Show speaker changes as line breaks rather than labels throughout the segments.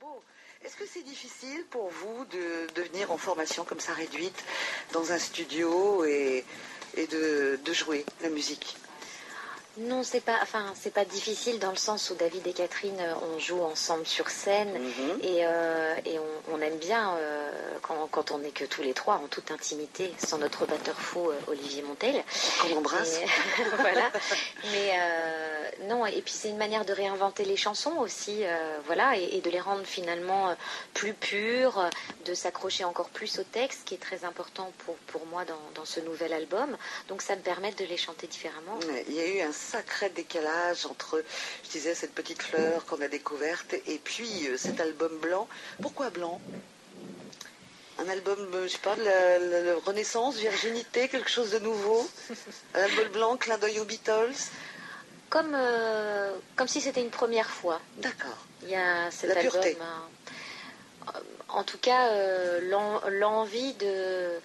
beau. Est-ce que c'est difficile pour vous de venir en formation comme ça réduite dans un studio et de jouer la musique?
Non, c'est pas difficile dans le sens où David et Catherine, on joue ensemble sur scène et on aime bien quand on n'est que tous les trois en toute intimité, sans notre batteur fou Olivier Montel.
Qu'on embrasse.
Voilà. Mais non, et puis c'est une manière de réinventer les chansons aussi, voilà, et de les rendre finalement plus pures, de s'accrocher encore plus au texte, qui est très important pour moi dans ce nouvel album. Donc ça me permet de les chanter différemment.
Il y a eu un sacré décalage entre, je disais, cette petite fleur qu'on a découverte et puis cet album blanc. Pourquoi blanc? Un album, je sais pas, de la Renaissance, virginité, quelque chose de nouveau? Un album blanc, clin d'œil aux Beatles?
Comme si c'était une première fois.
D'accord.
Il y a cet
la
album,
pureté.
En tout cas, l'envie de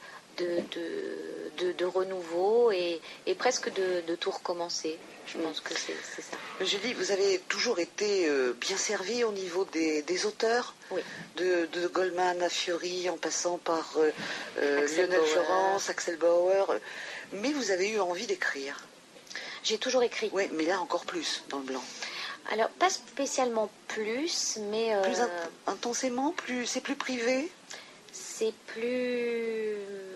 renouveau et presque de tout recommencer. Je pense que c'est ça.
Julie, vous avez toujours été bien servie au niveau des auteurs,
oui.
de Goldman à Fiori, en passant par Lionel
Bauer.
Florence, Axel Bauer, mais vous avez eu envie d'écrire.
J'ai toujours écrit.
Oui, mais là encore plus, dans le blanc.
Alors, pas spécialement plus, mais...
Plus intensément, c'est plus privé?
C'est plus...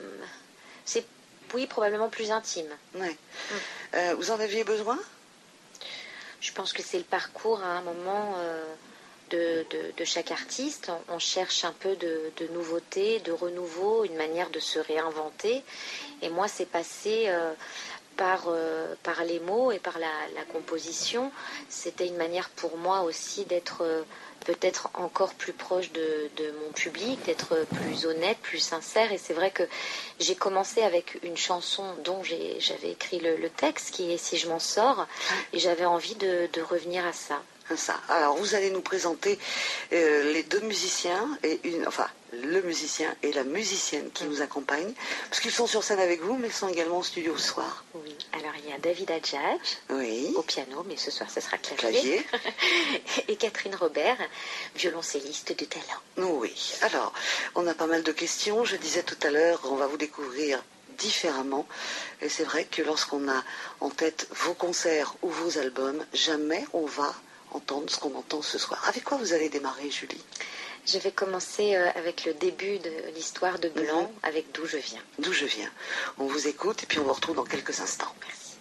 Oui, probablement plus intime.
Ouais. Vous en aviez besoin?
Je pense que c'est le parcours à un moment de chaque artiste. On cherche un peu de nouveauté, de renouveau, une manière de se réinventer. Et moi, c'est passé par les mots et par la composition. C'était une manière pour moi aussi d'être... peut-être encore plus proche de mon public, d'être plus honnête, plus sincère. Et c'est vrai que j'ai commencé avec une chanson dont j'avais écrit le texte, qui est « Si je m'en sors », et j'avais envie de revenir à ça.
Alors, vous allez nous présenter les deux musiciens, le musicien et la musicienne qui nous accompagnent, parce qu'ils sont sur scène avec vous, mais ils sont également au studio ce soir.
Oui, alors il y a David Adjadj au piano, mais ce soir ce sera clavier. Et Catherine Robert, violoncelliste de talent.
Oui, alors, on a pas mal de questions. Je disais tout à l'heure, on va vous découvrir différemment. Et c'est vrai que lorsqu'on a en tête vos concerts ou vos albums, jamais on va entendre ce qu'on entend ce soir. Avec quoi vous allez démarrer, Julie?
Je vais commencer avec le début de l'histoire de Blanc, avec D'où je viens.
D'où je viens. On vous écoute et puis on vous retrouve dans quelques instants.
Merci.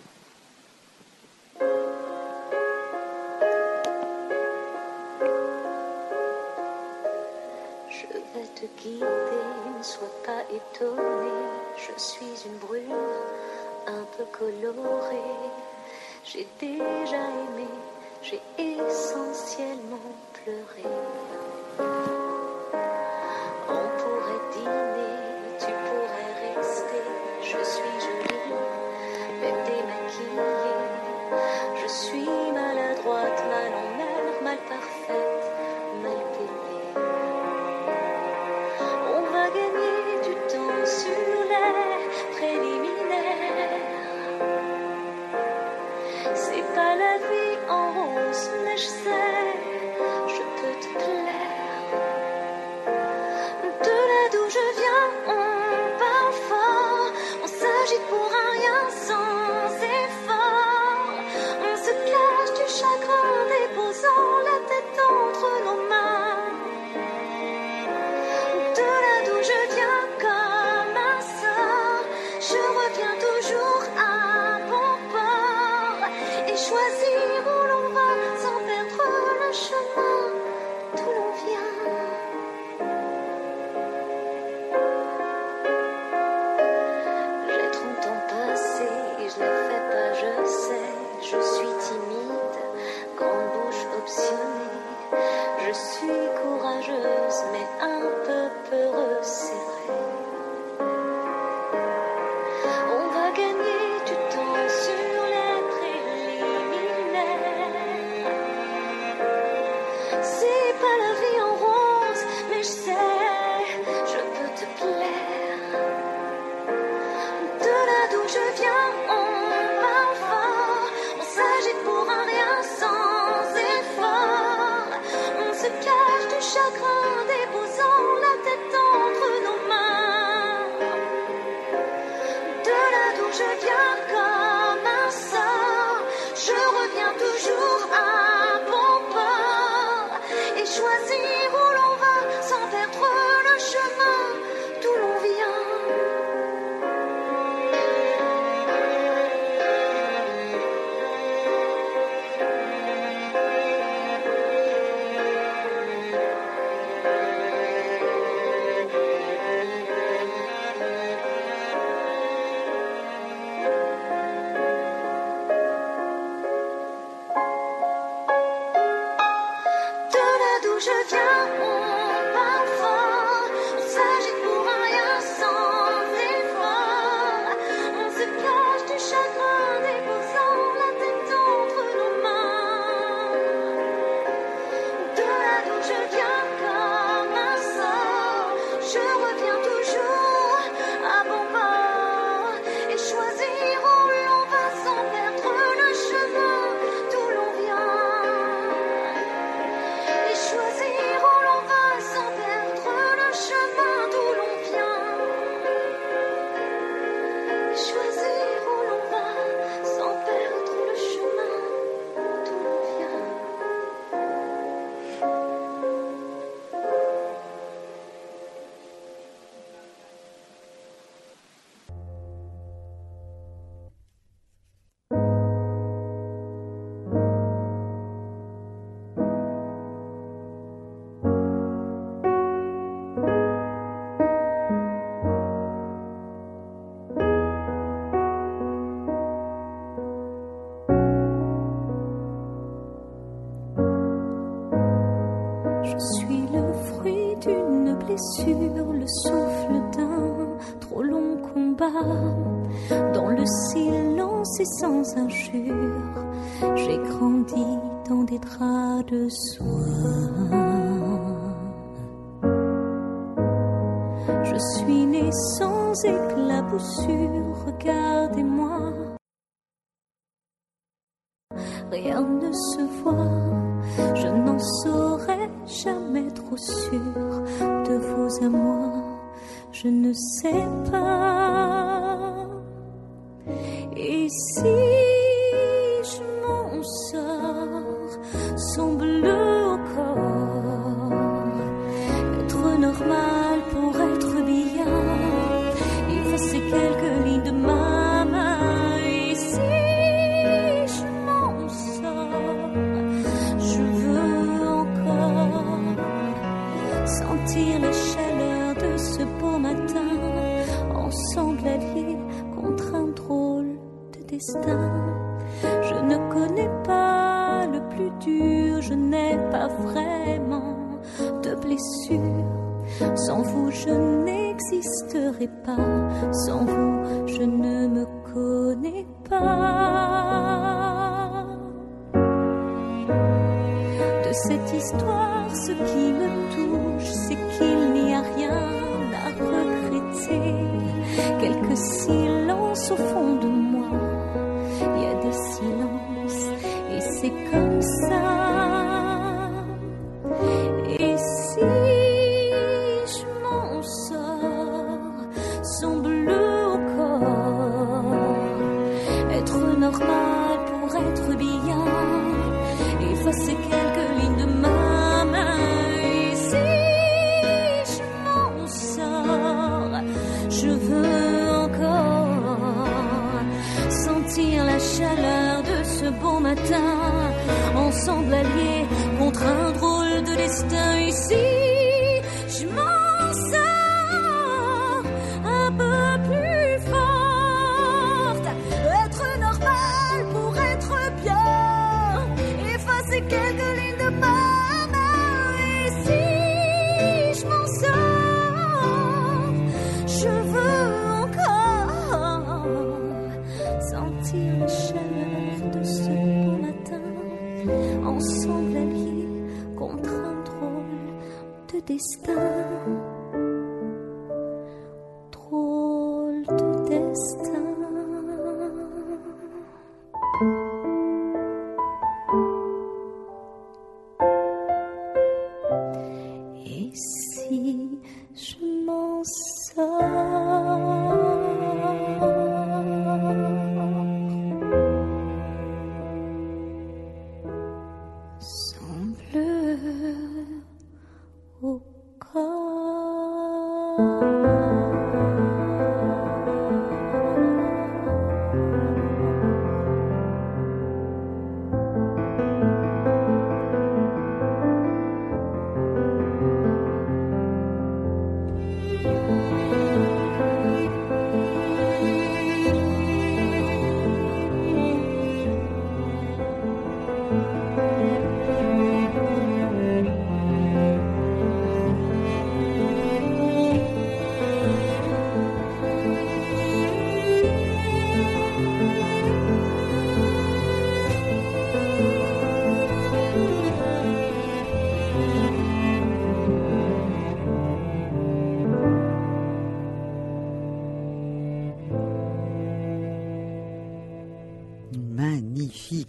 Je vais te guider, ne sois pas étonné. Je suis une brune un peu colorée. J'ai déjà aimé, j'ai essentiellement pleuré. On pourrait dîner, tu pourrais rester. Je suis jolie, même démaquillée. Je suis maladroite, mal en mer, mal parfaite, mal payée. On va gagner du temps sur les préliminaires. C'est pas la vie en rose, mais je sais, je peux te plaire. De là d'où je viens, on parle fort, on s'agite pour un rien sans effort. On se cache du chagrin, déposant la tête entre nos mains. De là d'où je viens comme un sort, je reviens toujours à bon port. Et choisir où l'on va sans perdre le chemin d'où l'on vient. J'ai 30 ans passés et je les fais pas, je sais. Je suis timide, grande bouche optionnée. Je suis courageuse mais un peu peureuse, c'est vrai. On va gagner du temps sur les préliminaires. C'est pas la vie en rose, mais je sais, je peux te plaire. De là d'où je viens, on parle fort, on s'agite pour un rien sans effort. On se cache du
chagrin, déposant la tête entre nos mains. De là d'où je viens comme un sort, je reviens toujours à bon port et choisir où l'on va sans perdre le chemin d'où l'on vient. Je viens, on parle fort, on s'agite pour rien sans effort. On se cache du chagrin, déposant la tête entre nos mains. De là d'où je viens comme un sort, je reviens toujours à bon port et choisir où l'on va sans perdre le chemin d'où l'on vient. Choisir où l'on va sans perdre le chemin d'où l'on vient. Choisir où l'on va sans perdre le chemin d'où l'on vient. Je suis le fruit d'une blessure, le souffle d'un trop long combat. Dans le silence et sans injure, j'ai grandi dans des draps de soie. Je suis né sans éclaboussure, regardez-moi. Rien ne se voit, je n'en saurais jamais trop sûr. De vous à moi, je ne sais pas. Et si je m'en sors sans bleu au corps, être normal pour être bien, effacer quelques lignes de ma main. Et si je m'en sors, je veux encore sentir la chaleur de ce beau matin, ensemble alliés contre un drôle de destin. Je ne connais pas le plus dur, je n'ai pas vraiment de blessure. Sans vous je n'existerai pas, sans vous je ne me connais pas. De cette histoire, ce qui me touche, c'est qu'il n'y a rien à regretter. Quelques silences au fond de moi, il y a des silences et c'est comme ça. Et si je m'en sors sans bleu au corps, être normal pour être bien, effacer quelques lignes de ma main. Et si je m'en sors, je veux encore sentir la chaleur de ce beau matin, ensemble alliés contre un drôle de destin. Ici, je m'en sors un peu plus forte, être normal pour être bien, effacer quelques lignes de ma main. Et si je m'en sors, je veux encore sentir la chaleur de ce beau matin, ensemble alliés contre un drôle de destin. Drôle de destin.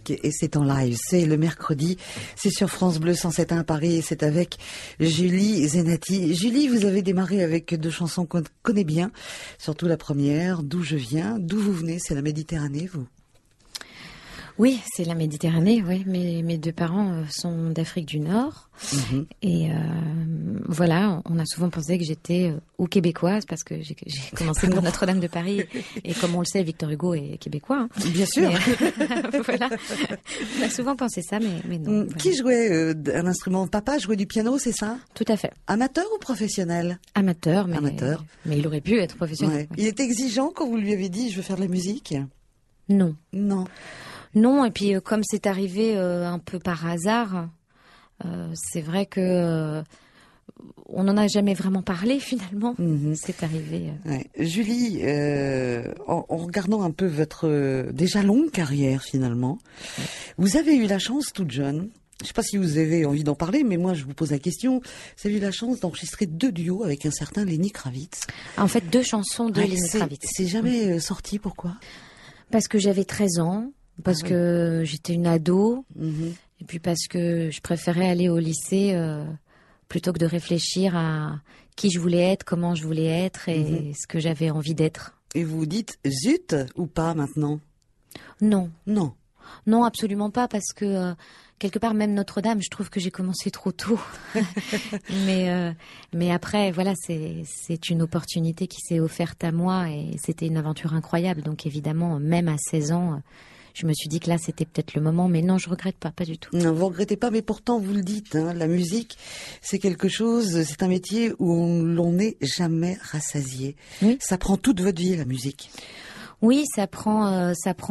musique et c'est en live. C'est le mercredi, c'est sur France Bleu 107.1 à Paris et c'est avec Julie Zenati. Julie, vous avez démarré avec deux chansons qu'on connaît bien, surtout la première, D'où je viens, d'où vous venez, c'est la Méditerranée, vous?
Oui, c'est la Méditerranée, oui. Mes deux parents sont d'Afrique du Nord. Et voilà, on a souvent pensé que j'étais ou québécoise parce que j'ai commencé par Notre-Dame de Paris. Et comme on le sait, Victor Hugo est québécois. Hein.
Bien sûr.
Mais, voilà. On a souvent pensé ça, mais non. Voilà.
Qui jouait un instrument? Papa jouait du piano, c'est ça?
Tout à fait.
Amateur ou professionnel?
Amateur,
Amateur.
Mais il aurait pu être professionnel.
Ouais. Il était exigeant quand vous lui avez dit « je veux faire de la musique » ?
Non.
Non.
Non, et puis comme c'est arrivé un peu par hasard, c'est vrai que on n'en a jamais vraiment parlé finalement. C'est arrivé.
Ouais. Julie, en regardant un peu votre déjà longue carrière finalement, vous avez eu la chance toute jeune. Je ne sais pas si vous avez envie d'en parler, mais moi je vous pose la question. Vous avez eu la chance d'enregistrer 2 duos avec un certain Lenny Kravitz.
En fait, 2 chansons de Lenny Kravitz.
C'est jamais sorti, pourquoi?
Parce que j'avais 13 ans. Parce que j'étais une ado, et puis parce que je préférais aller au lycée plutôt que de réfléchir à qui je voulais être, comment je voulais être et ce que j'avais envie d'être.
Et vous vous dites zut ou pas maintenant?
Non.
Non.
Non, absolument pas, parce que quelque part, même Notre-Dame, je trouve que j'ai commencé trop tôt. mais après, voilà, c'est une opportunité qui s'est offerte à moi et c'était une aventure incroyable. Donc évidemment, même à 16 ans... je me suis dit que là, c'était peut-être le moment, mais non, je regrette pas du tout.
Non, vous regrettez pas, mais pourtant, vous le dites, hein, la musique, c'est quelque chose, c'est un métier où l'on n'est jamais rassasié.
Oui.
Ça prend toute votre vie, la musique.
Oui, ça prend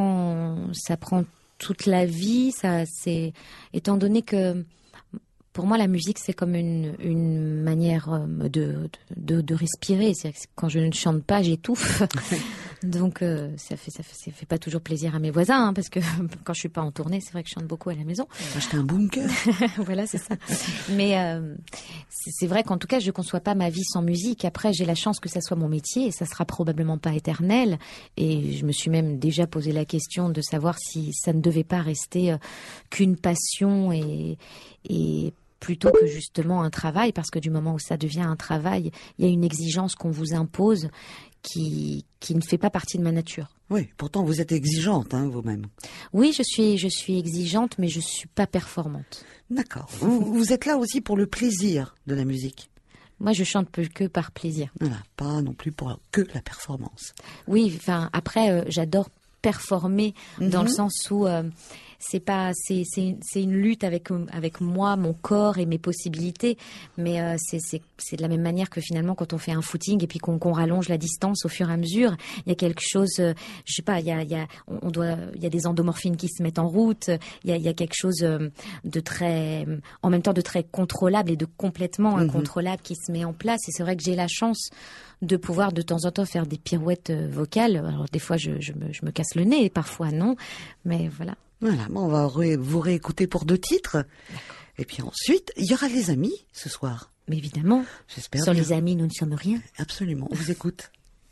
toute la vie. Étant donné que, pour moi, la musique, c'est comme une manière de respirer. C'est-à-dire que quand je ne chante pas, j'étouffe. Donc, ça fait pas toujours plaisir à mes voisins, hein, parce que quand je suis pas en tournée, c'est vrai que je chante beaucoup à la maison.
Acheter un bunker.
Voilà, c'est ça. Mais c'est vrai qu'en tout cas, je conçois pas ma vie sans musique. Après, j'ai la chance que ça soit mon métier et ça sera probablement pas éternel. Et je me suis même déjà posé la question de savoir si ça ne devait pas rester qu'une passion et plutôt que justement un travail, parce que du moment où ça devient un travail, il y a une exigence qu'on vous impose qui ne fait pas partie de ma nature.
Oui, pourtant vous êtes exigeante, hein, vous-même.
Oui, je suis exigeante, mais je suis pas performante.
D'accord. Vous êtes là aussi pour le plaisir de la musique.
Moi, je chante que par plaisir.
Voilà, pas non plus pour que la performance.
Oui, enfin après, j'adore performer dans le sens où c'est une lutte avec moi, mon corps et mes possibilités, mais c'est de la même manière que finalement quand on fait un footing et puis qu'on rallonge la distance au fur et à mesure, il y a quelque chose, je sais pas, il y a des endomorphines qui se mettent en route, il y a quelque chose de très, en même temps de très contrôlable et de complètement incontrôlable qui se met en place. Et c'est vrai que j'ai la chance de pouvoir de temps en temps faire des pirouettes vocales. Alors des fois je me casse le nez, parfois non, mais voilà.
Voilà, bon, on va vous réécouter pour 2 titres. Et puis ensuite, il y aura les amis ce soir.
Mais évidemment,
j'espère.
Sans les amis, nous ne sommes rien.
Absolument, on vous écoute.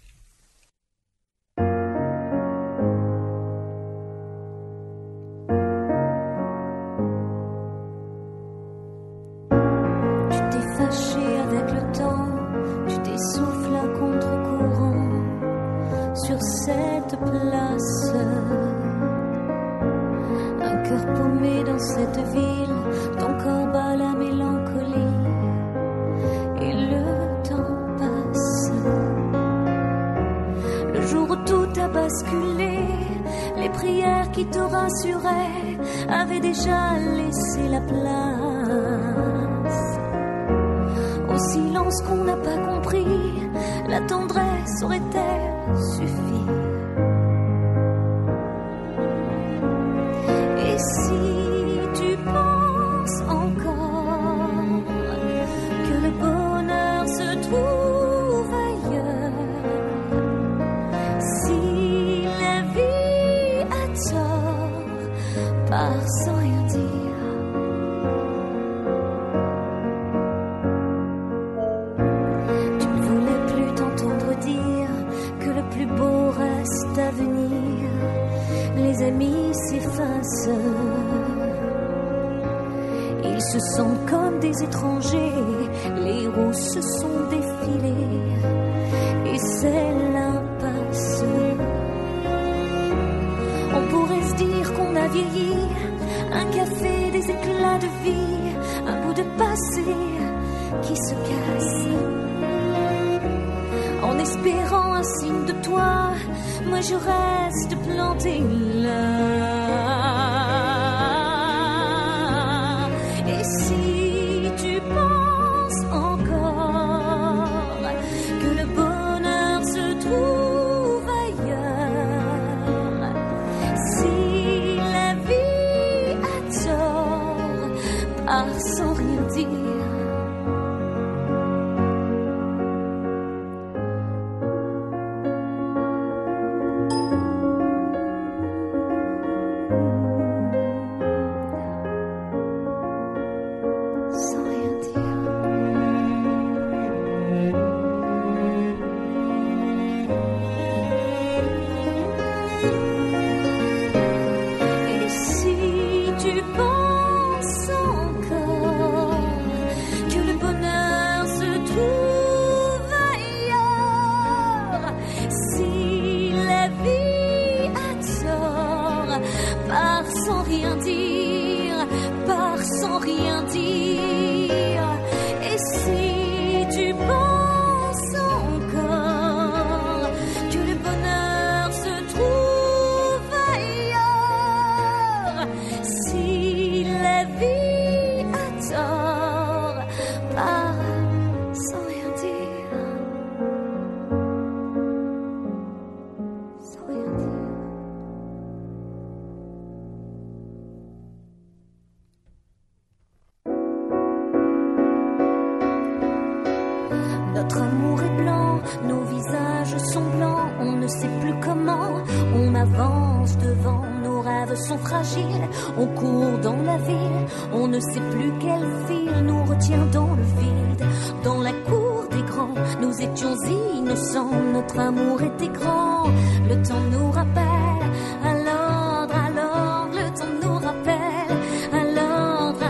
Tu t'es fâché avec le temps, tu t'essouffles à contre-courant sur cette place. Un cœur paumé dans cette ville, ton corps bat la mélancolie et le temps passe. Le jour où tout a basculé, les prières qui te rassuraient avaient déjà laissé la place au silence qu'on n'a pas compris. La tendresse aurait-elle suffi? Et si tu penses encore que le bonheur se trouve ailleurs, si la vie a tort, part sans rien dire. Tu ne voulais plus t'entendre dire que le plus beau reste amis s'effacent. Ils se sentent comme des étrangers, les héros se sont défilés, et c'est l'impasse. On pourrait se dire qu'on a vieilli, un café, des éclats de vie, un bout de passé qui se casse. En espérant un signe de toi, moi je reste plantée là. Et si tu penses encore que le bonheur se trouve ailleurs, si la vie a tort, part sans rien dire. Notre amour est blanc, nos visages sont blancs, on ne sait plus comment, on avance devant, nos rêves sont fragiles, on court dans la ville, on ne sait plus quel fil nous retient dans le vide. Dans la cour des grands, nous étions innocents, notre amour était grand, le temps nous rappelle à l'ordre, le temps nous rappelle à l'ordre,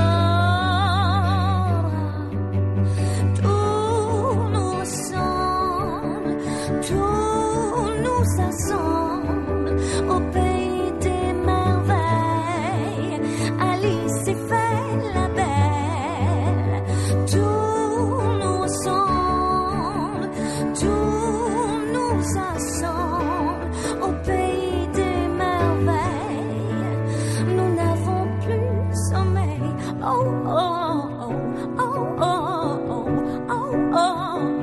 tout nous assemble au pays des merveilles. Alice et fait la belle. Tout nous ressemble, tout nous assemble au pays des merveilles. Nous n'avons plus sommeil. Oh oh oh oh oh oh oh oh oh.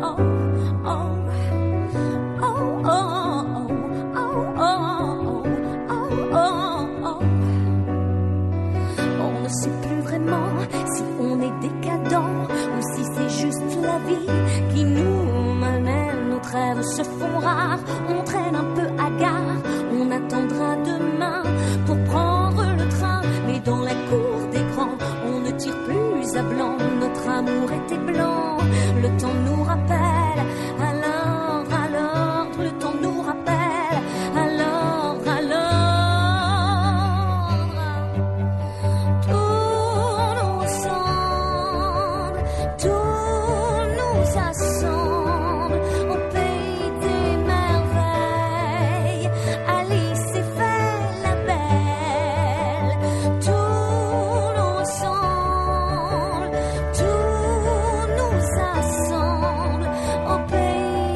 Si on est décadent ou si c'est juste la vie qui nous malmène, nos rêves se font rares, on traîne un peu à gare, on attendra demain pour prendre le train, mais dans la cour des grands, on ne tire plus à blanc, notre amour était blanc, le temps nous rappelle à l'ordre, le temps nous rappelle à l'ordre. Pays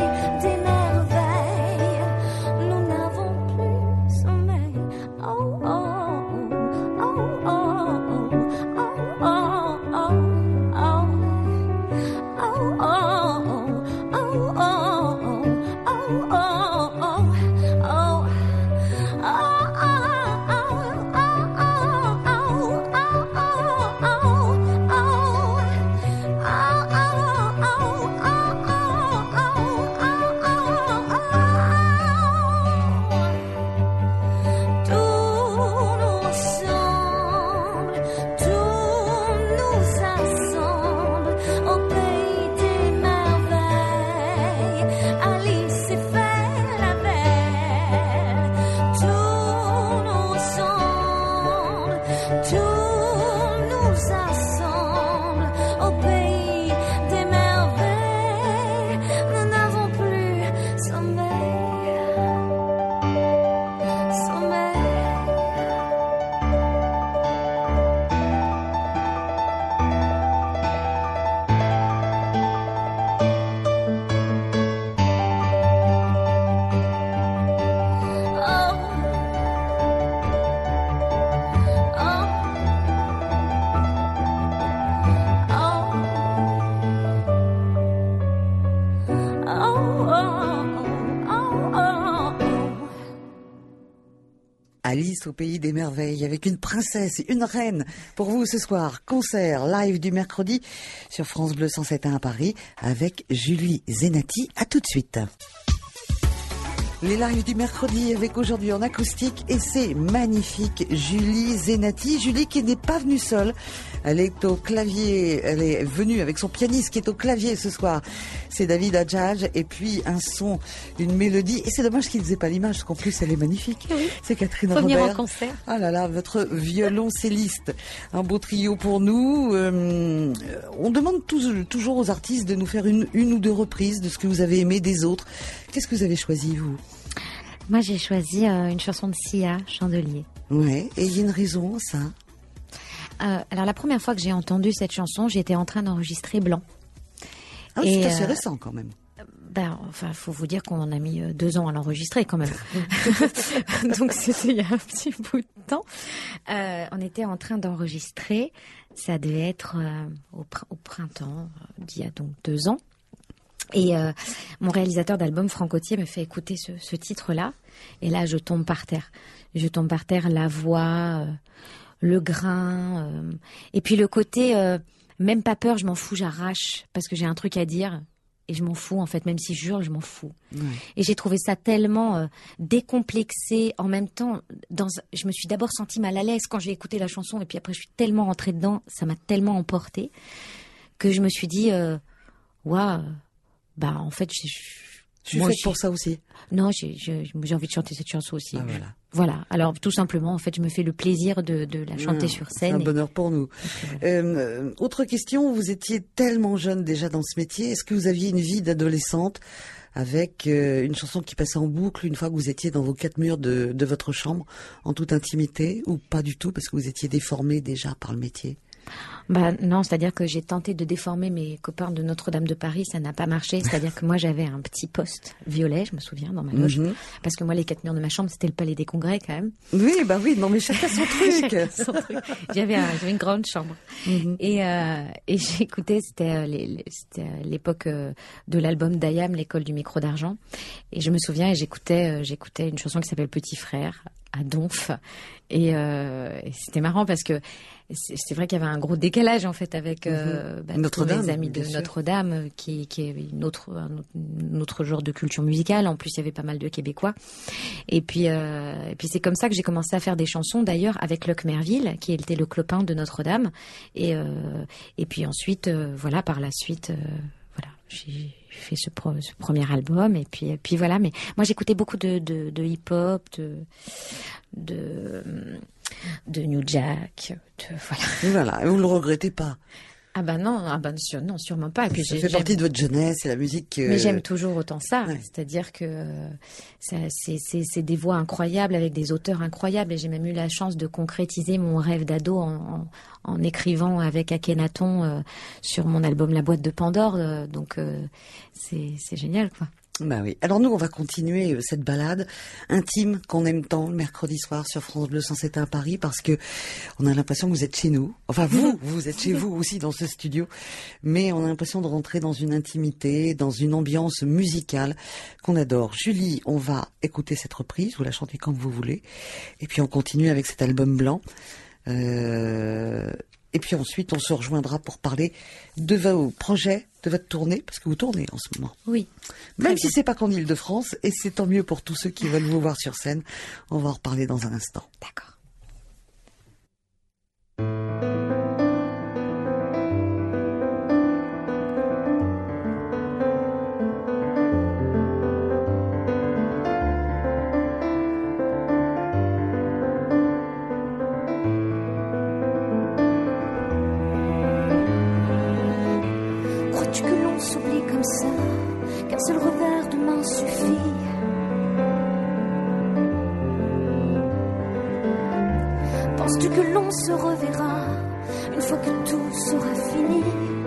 Alice au pays des merveilles avec une princesse, une reine. Pour vous ce soir, concert live du mercredi sur France Bleu 107.1 à Paris avec Julie Zenati. À tout de suite. Les lives du mercredi avec aujourd'hui en acoustique et c'est magnifique Julie Zenati. Julie qui n'est pas venue seule. Elle est au clavier, elle est venue avec son pianiste qui est au clavier ce soir. C'est David Adjadj et puis un son, une mélodie. Et c'est dommage qu'il ne faisait pas l'image parce qu'en plus elle est magnifique.
Oui.
C'est Catherine
Faut venir
Robert.
en concert.
Ah là là, votre violoncelliste. Un beau trio pour nous. On demande toujours aux artistes de nous faire une ou deux reprises de ce que vous avez aimé des autres. Qu'est-ce que vous avez choisi vous ?
Moi, j'ai choisi une chanson de Sia, Chandelier.
Ouais, et il y a une raison, ça.
Alors, la première fois que j'ai entendu cette chanson, j'étais en train d'enregistrer Blanc.
Ah,
Et,
c'est assez récent quand même.
Enfin, faut vous dire qu'on a mis 2 ans à l'enregistrer quand même. Donc, c'était il y a un petit bout de temps. On était en train d'enregistrer. Ça devait être au printemps, d'il y a donc 2 ans. Et mon réalisateur d'album, Franck Autier, me fait écouter ce titre-là. Et là, je tombe par terre. Je tombe par terre, la voix, le grain. Et puis le côté, même pas peur, je m'en fous, j'arrache. Parce que j'ai un truc à dire. Et je m'en fous, en fait. Même si je hurle, je m'en fous. Ouais. Et j'ai trouvé ça tellement décomplexé. En même temps, je me suis d'abord sentie mal à l'aise quand j'ai écouté la chanson. Et puis après, je suis tellement rentrée dedans. Ça m'a tellement emportée. Que je me suis dit, waouh. Bah, en fait, je
suis faite pour ça aussi.
Non, j'ai envie de chanter cette chanson aussi.
Ah, voilà.
Voilà. Alors, tout simplement, en fait, je me fais le plaisir de la chanter sur scène.
C'est un bonheur pour nous. Voilà. Autre question, vous étiez tellement jeune déjà dans ce métier. Est-ce que vous aviez une vie d'adolescente avec une chanson qui passait en boucle une fois que vous étiez dans vos 4 murs de votre chambre, en toute intimité, ou pas du tout, parce que vous étiez déformé déjà par le métier?
Bah non, c'est-à-dire que j'ai tenté de déformer mes copains de Notre-Dame de Paris, ça n'a pas marché. C'est-à-dire que moi j'avais un petit poste violet, je me souviens, dans ma loge, parce que moi les 4 murs de ma chambre c'était le Palais des Congrès quand même.
Oui, bah oui, non mais chacun son truc.
Chacun son truc. J'avais une grande chambre et j'écoutais, c'était l'époque de l'album d'Ayam, l'école du micro d'argent, et je me souviens et j'écoutais une chanson qui s'appelle Petit Frère à Donf et c'était marrant parce que c'est vrai qu'il y avait un gros décalage en fait avec
Notre-Dame,
tous les amis de Notre-Dame qui est un autre genre de culture musicale. En plus, il y avait pas mal de Québécois. Et puis c'est comme ça que j'ai commencé à faire des chansons d'ailleurs avec Luc Merville qui était le clopin de Notre-Dame. Et puis ensuite, voilà, par la suite, voilà, j'ai fait ce premier album et puis voilà. Mais moi, j'écoutais beaucoup de hip-hop, de New Jack,
voilà. Et vous le regrettez pas?
Ah bah non, non, sûrement pas. Et puis
ça fait partie de votre jeunesse et la musique.
Mais j'aime toujours autant ça. Ouais. C'est-à-dire que c'est des voix incroyables avec des auteurs incroyables. Et j'ai même eu la chance de concrétiser mon rêve d'ado en écrivant avec Akhenaton sur mon album La Boîte de Pandore. Donc c'est génial, quoi.
Bah oui. Alors nous, on va continuer cette balade intime qu'on aime tant le mercredi soir sur France Bleu 107.1 à Paris parce que on a l'impression que vous êtes chez nous. Enfin, vous êtes chez vous aussi dans ce studio. Mais on a l'impression de rentrer dans une intimité, dans une ambiance musicale qu'on adore. Julie, on va écouter cette reprise. Vous la chantez quand vous voulez. Et puis on continue avec cet album blanc. Et puis ensuite, on se rejoindra pour parler de vos projets, de votre tournée, parce que vous tournez en ce moment.
Oui.
Même si c'est pas qu'en Île-de-France, et c'est tant mieux pour tous ceux qui veulent vous voir sur scène. On va en reparler dans un instant.
D'accord.
Qu'un seul revers de main suffit. Penses-tu que l'on se reverra une fois que tout sera fini?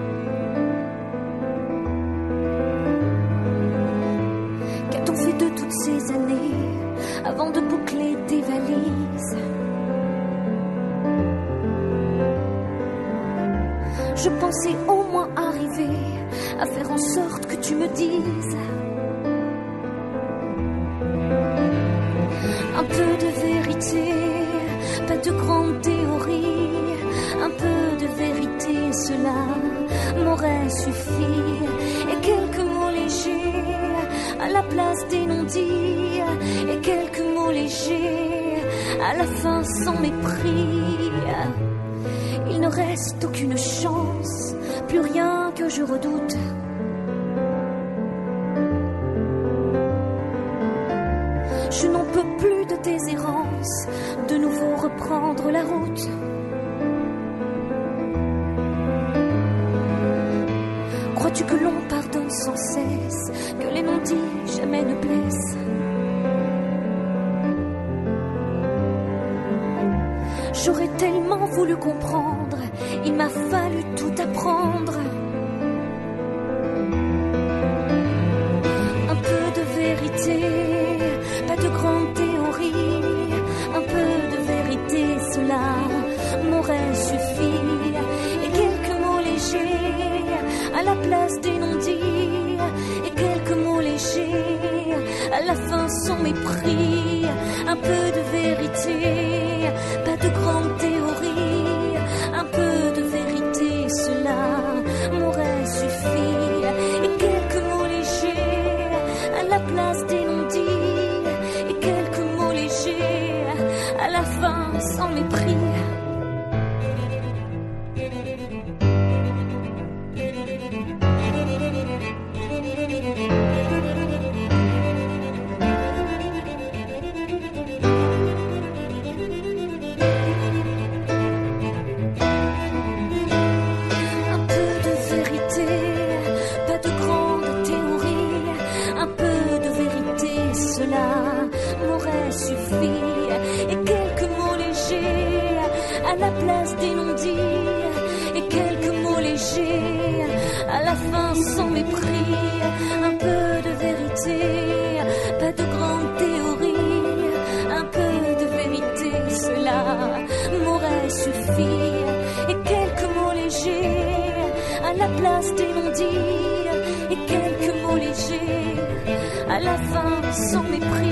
Qu'a-t-on fait de toutes ces années avant de boucler tes valises? Je pensais au moins arriver à faire en sorte que tu me dises un peu de vérité. suffit. Et quelques mots légers à la place des non-dits. Et quelques mots légers à la fin sans mépris. Il ne reste aucune chance, plus rien que je redoute. Je n'en peux plus de tes errances, de nouveau reprendre la route. Crois-tu que l'on pardonne sans cesse, que les non-dits jamais ne blessent? J'aurais tellement voulu comprendre, il m'a fallu tout apprendre. Un peu de vérité, pas de grande théorie. Un peu de vérité, cela m'aurait suffi. Et quelques mots légers à la place des non-dits. Et quelques mots légers à la fin sans mépris. Un peu de vérité, pas de grande théorie. Un peu de vérité, cela m'aurait suffi. Et quelques mots légers à la place des non-dits. Et quelques mots légers à la fin sans mépris. Et quelques mots légers à la place des non-dits. Et quelques mots légers à la fin sans mépris. Un peu de vérité, pas de grande théorie. Un peu de vérité, cela m'aurait suffi. Et quelques mots légers à la place des non-dits. Et quelques mots légers à la fin sans mépris.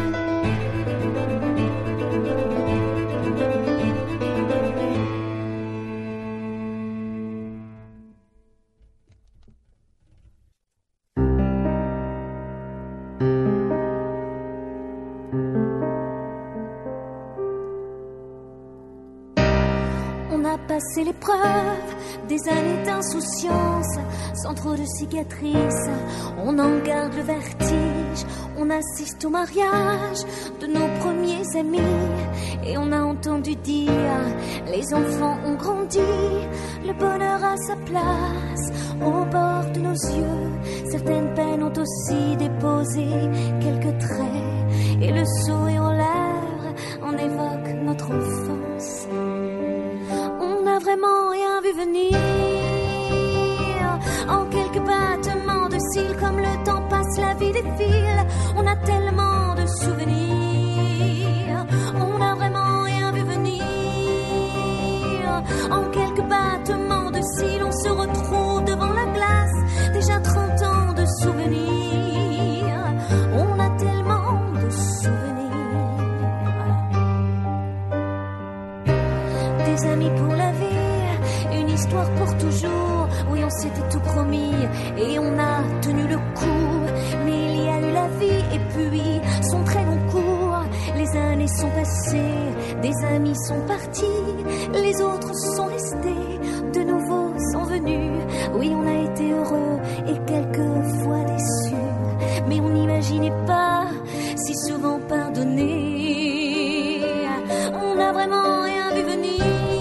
Passer l'épreuve des années d'insouciance, sans trop de cicatrices, on en garde le vertige. On assiste au mariage de nos premiers amis et on a entendu dire les enfants ont grandi, le bonheur a sa place au bord de nos yeux. Certaines peines ont aussi déposé quelques traits et le sourire en l'air en évoque notre enfance. Vraiment rien vu venir. En quelques battements de cils, comme le temps passe, la vie défile. On a tellement de souvenirs. On n'a vraiment rien vu venir. En quelques battements de cils, on se retrouve devant la glace. Déjà 30 ans de souvenirs. On a tellement de souvenirs. Des amis pour la vie, une histoire pour toujours. Oui, on s'était tout promis et on a tenu le coup. Mais il y a eu la vie et puis son très long cours. Les années sont passées, des amis sont partis, les autres sont restés, de nouveaux sont venus. Oui, on a été heureux et quelquefois déçus, mais on n'imaginait pas si souvent pardonner. On n'a vraiment rien vu venir.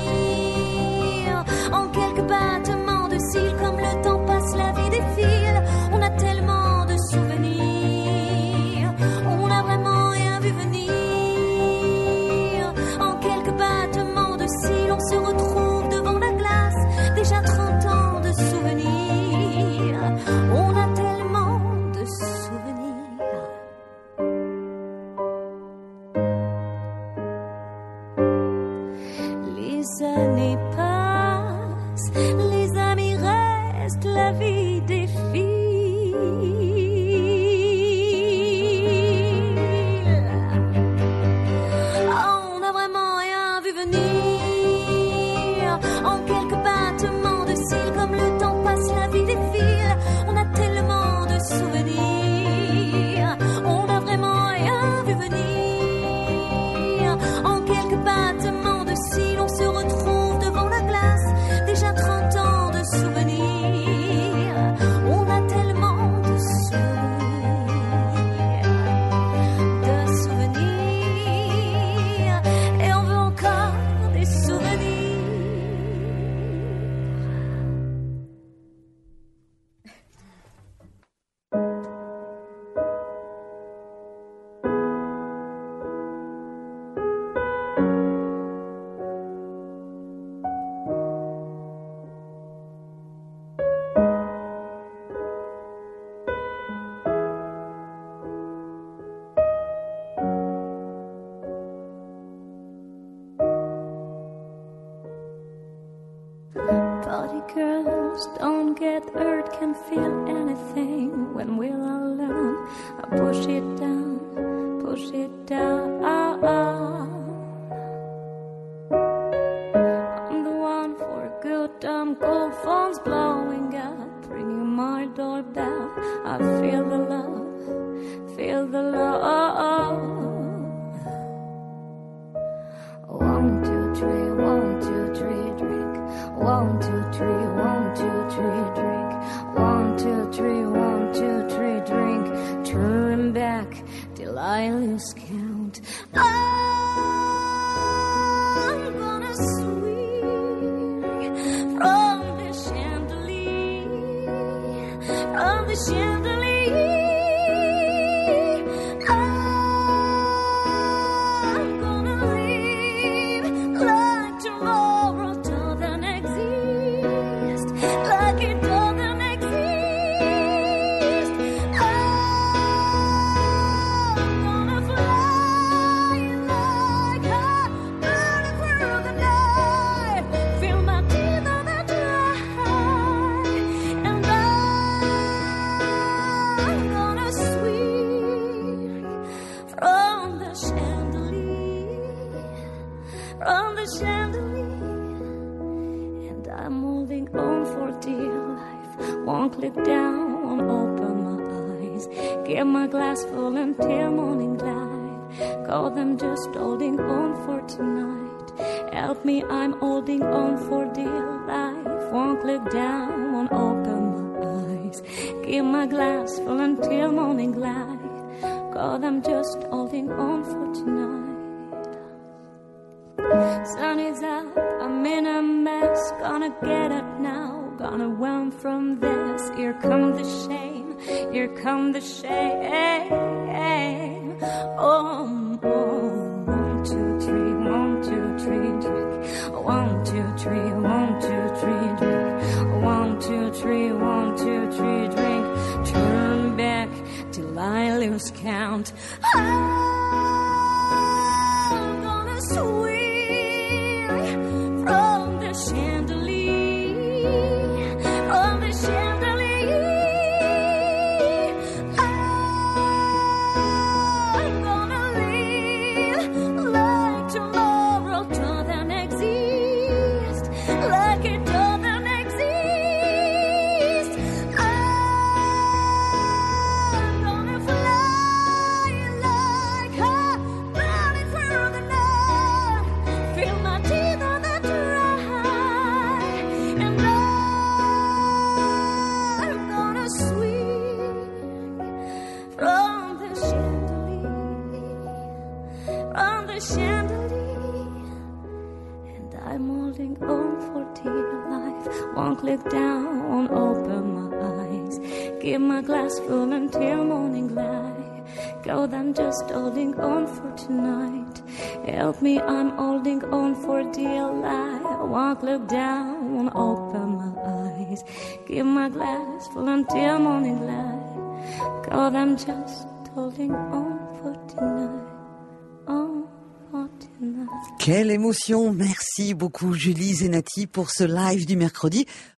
En quelques battements de cils, comme le temps passe, la vie défile. On a tellement de souvenirs. On n'a vraiment rien vu venir. En quelques battements de cils, on se retrouve devant la glace. Déjà 30 ans de souvenirs. On a tellement de souvenirs. Les années passent, les amis restent, la vie défile. Oh, on n'a vraiment rien vu venir. En quelques battements de cils, comme le temps passe, la vie défile. doorbell. I feel the love, feel the love. 1, 2, 3, 1, 2, 3, drink. 1, 2, 3, 1, 2, 3, drink. 1, 2, 3, 1, 2, 3, drink. Turn back till I lose count. I'm gonna swing from the chandelier, from the chandelier. I'm gonna live like tomorrow doesn't exist, like it doesn't exist. I'm gonna fly like a bird through the night, feel my teeth on the dry, and I'm gonna swing from the chandelier, and I'm holding on for dear life. One click down, open my eyes, get my glass full until morning light. Call them just holding on for tonight. Help me, I'm holding on for dear life. One click down, open my eyes, get my glass full until morning light. Call them just holding on for tonight. Sun is up, I'm in a mess. Gonna get up now, gonna run from this. Here come the shame, here come the shame. Oh, 1, 2, 3, 1, 2, 3, drink. 1, 2, 3, 1, 2, 3, drink. 1, 2, 3, 1, 2, 3, drink. Turn back till I lose count. I'm gonna swing from the chandelier, from the chandelier. I'm gonna live like tomorrow doesn't exist, like it doesn't exist. I'm gonna fly like a bird through the night, feel my teeth on the dry, and I'm gonna swing from the chandelier, and I'm holding on for dear life. One click down, open my eyes, give my glass full until morning light. Go, I'm just holding on for tonight. Help me, I'm holding on for dear life. One click down, open my eyes, give my glass full until morning light. Go, I'm just holding on for tonight. On for tonight.
Quelle émotion. Merci beaucoup Julie Zenati pour ce live du mercredi.